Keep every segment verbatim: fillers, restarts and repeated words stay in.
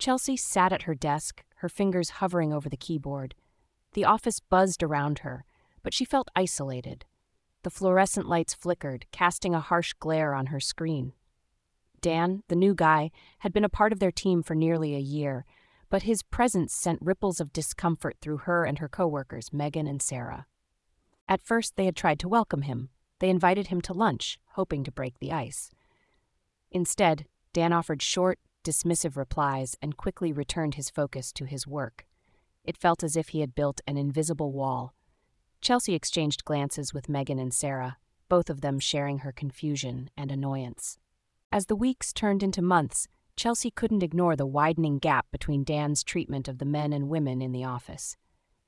Chelsea sat at her desk, her fingers hovering over the keyboard. The office buzzed around her, but she felt isolated. The fluorescent lights flickered, casting a harsh glare on her screen. Dan, the new guy, had been a part of their team for nearly a year, but his presence sent ripples of discomfort through her and her coworkers, Megan and Sarah. At first, they had tried to welcome him. They invited him to lunch, hoping to break the ice. Instead, Dan offered short, dismissive replies and quickly returned his focus to his work. It felt as if he had built an invisible wall. Chelsea exchanged glances with Megan and Sarah, both of them sharing her confusion and annoyance. As the weeks turned into months, Chelsea couldn't ignore the widening gap between Dan's treatment of the men and women in the office.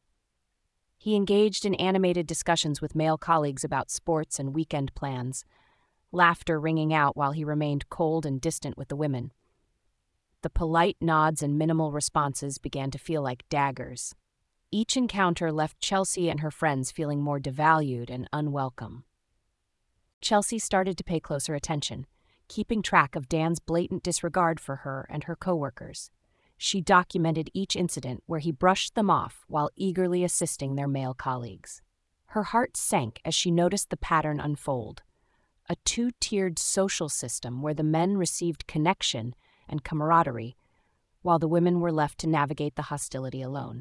He engaged in animated discussions with male colleagues about sports and weekend plans, laughter ringing out while he remained cold and distant with the women. The polite nods and minimal responses began to feel like daggers. Each encounter left Chelsea and her friends feeling more devalued and unwelcome. Chelsea started to pay closer attention, keeping track of Dan's blatant disregard for her and her coworkers. She documented each incident where he brushed them off while eagerly assisting their male colleagues. Her heart sank as she noticed the pattern unfold. A two-tiered social system where the men received connection and camaraderie, while the women were left to navigate the hostility alone.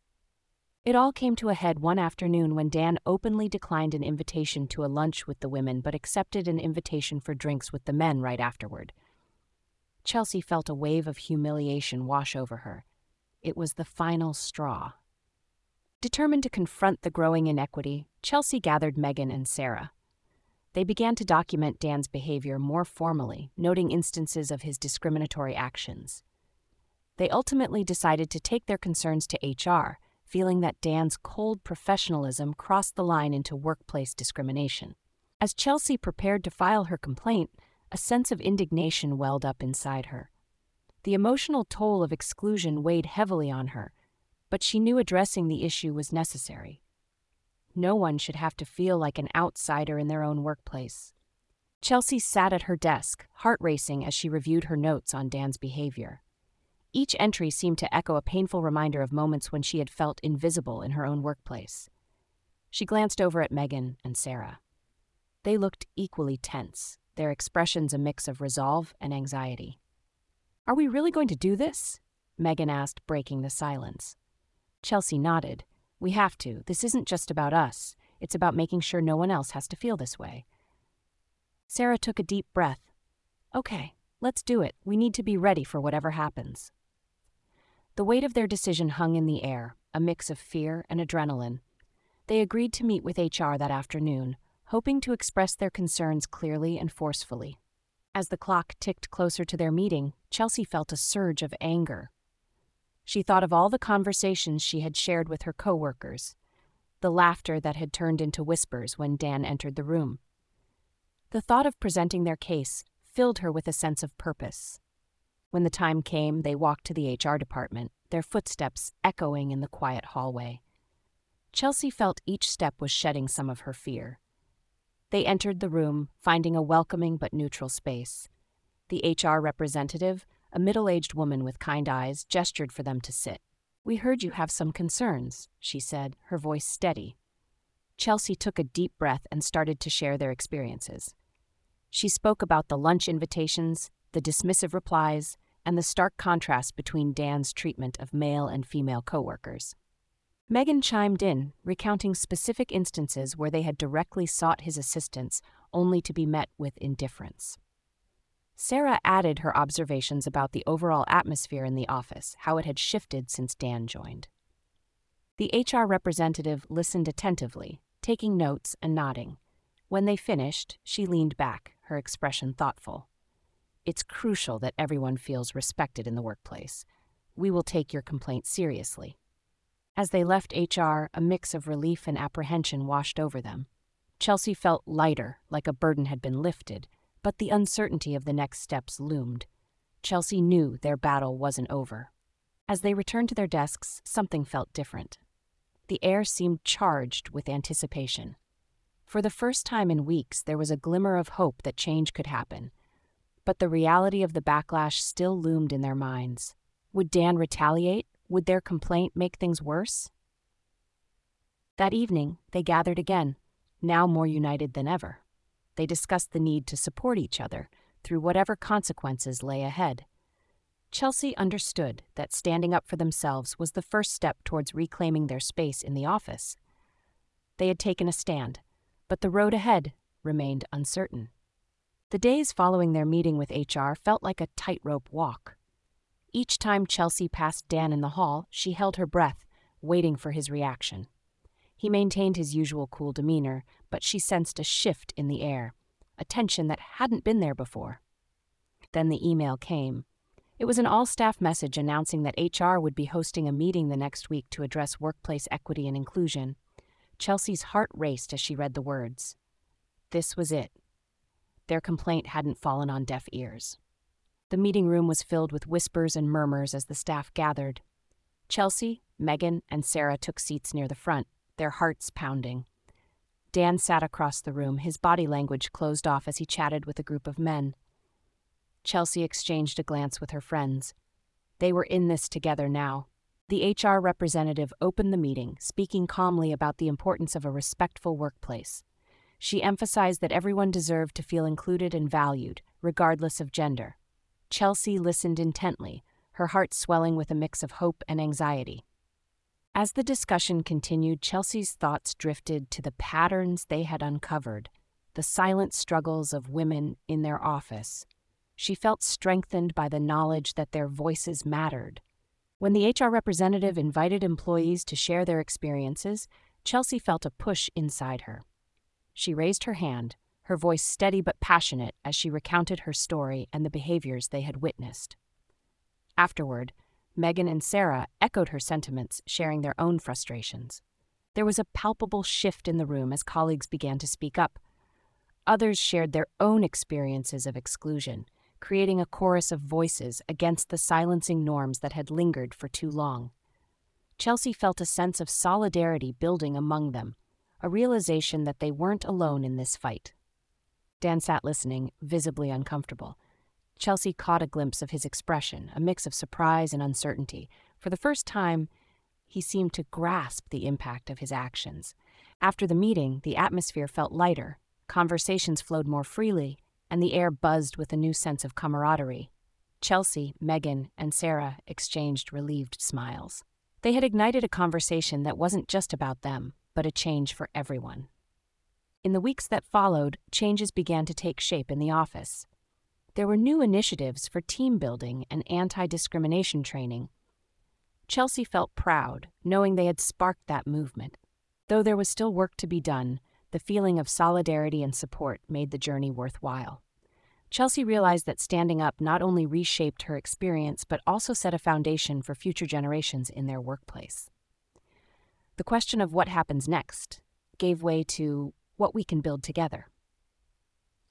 It all came to a head one afternoon when Dan openly declined an invitation to a lunch with the women but accepted an invitation for drinks with the men right afterward. Chelsea felt a wave of humiliation wash over her. It was the final straw. Determined to confront the growing inequity, Chelsea gathered Megan and Sarah. They began to document Dan's behavior more formally, noting instances of his discriminatory actions. They ultimately decided to take their concerns to H R, feeling that Dan's cold professionalism crossed the line into workplace discrimination. As Chelsea prepared to file her complaint, a sense of indignation welled up inside her. The emotional toll of exclusion weighed heavily on her, but she knew addressing the issue was necessary. No one should have to feel like an outsider in their own workplace. Chelsea sat at her desk, heart racing as she reviewed her notes on Dan's behavior. Each entry seemed to echo a painful reminder of moments when she had felt invisible in her own workplace. She glanced over at Megan and Sarah. They looked equally tense, their expressions a mix of resolve and anxiety. "Are we really going to do this?" Megan asked, breaking the silence. Chelsea nodded. "We have to. This isn't just about us. It's about making sure no one else has to feel this way." Sarah took a deep breath. "Okay, let's do it. We need to be ready for whatever happens." The weight of their decision hung in the air, a mix of fear and adrenaline. They agreed to meet with H R that afternoon, hoping to express their concerns clearly and forcefully. As the clock ticked closer to their meeting, Chelsea felt a surge of anger. She thought of all the conversations she had shared with her coworkers, the laughter that had turned into whispers when Dan entered the room. The thought of presenting their case filled her with a sense of purpose. When the time came, they walked to the H R department, their footsteps echoing in the quiet hallway. Chelsea felt each step was shedding some of her fear. They entered the room, finding a welcoming but neutral space. The H R representative, a middle-aged woman with kind eyes, gestured for them to sit. "We heard you have some concerns," she said, her voice steady. Chelsea took a deep breath and started to share their experiences. She spoke about the lunch invitations, the dismissive replies, and the stark contrast between Dan's treatment of male and female coworkers. Megan chimed in, recounting specific instances where they had directly sought his assistance, only to be met with indifference. Sarah added her observations about the overall atmosphere in the office, how it had shifted since Dan joined. The H R representative listened attentively, taking notes and nodding. When they finished, she leaned back, her expression thoughtful. "It's crucial that everyone feels respected in the workplace. We will take your complaint seriously." As they left H R, a mix of relief and apprehension washed over them. Chelsea felt lighter, like a burden had been lifted, but the uncertainty of the next steps loomed. Chelsea knew their battle wasn't over. As they returned to their desks, something felt different. The air seemed charged with anticipation. For the first time in weeks, there was a glimmer of hope that change could happen. But the reality of the backlash still loomed in their minds. Would Dan retaliate? Would their complaint make things worse? That evening, they gathered again, now more united than ever. They discussed the need to support each other through whatever consequences lay ahead. Chelsea understood that standing up for themselves was the first step towards reclaiming their space in the office. They had taken a stand, but the road ahead remained uncertain. The days following their meeting with H R felt like a tightrope walk. Each time Chelsea passed Dan in the hall, she held her breath, waiting for his reaction. He maintained his usual cool demeanor, but she sensed a shift in the air, a tension that hadn't been there before. Then the email came. It was an all-staff message announcing that H R would be hosting a meeting the next week to address workplace equity and inclusion. Chelsea's heart raced as she read the words. This was it. Their complaint hadn't fallen on deaf ears. The meeting room was filled with whispers and murmurs as the staff gathered. Chelsea, Megan, and Sarah took seats near the front, their hearts pounding. Dan sat across the room, his body language closed off as he chatted with a group of men. Chelsea exchanged a glance with her friends. They were in this together now. The H R representative opened the meeting, speaking calmly about the importance of a respectful workplace. She emphasized that everyone deserved to feel included and valued, regardless of gender. Chelsea listened intently, her heart swelling with a mix of hope and anxiety. As the discussion continued, Chelsea's thoughts drifted to the patterns they had uncovered, the silent struggles of women in their office. She felt strengthened by the knowledge that their voices mattered. When the H R representative invited employees to share their experiences, Chelsea felt a push inside her. She raised her hand, her voice steady but passionate as she recounted her story and the behaviors they had witnessed. Afterward, Megan and Sarah echoed her sentiments, sharing their own frustrations. There was a palpable shift in the room as colleagues began to speak up. Others shared their own experiences of exclusion, creating a chorus of voices against the silencing norms that had lingered for too long. Chelsea felt a sense of solidarity building among them, a realization that they weren't alone in this fight. Dan sat listening, visibly uncomfortable. Chelsea caught a glimpse of his expression, a mix of surprise and uncertainty. For the first time, he seemed to grasp the impact of his actions. After the meeting, the atmosphere felt lighter, conversations flowed more freely, and the air buzzed with a new sense of camaraderie. Chelsea, Megan, and Sarah exchanged relieved smiles. They had ignited a conversation that wasn't just about them, but a change for everyone. In the weeks that followed, changes began to take shape in the office. There were new initiatives for team building and anti-discrimination training. Chelsea felt proud, knowing they had sparked that movement. Though there was still work to be done, the feeling of solidarity and support made the journey worthwhile. Chelsea realized that standing up not only reshaped her experience, but also set a foundation for future generations in their workplace. The question of what happens next gave way to what we can build together.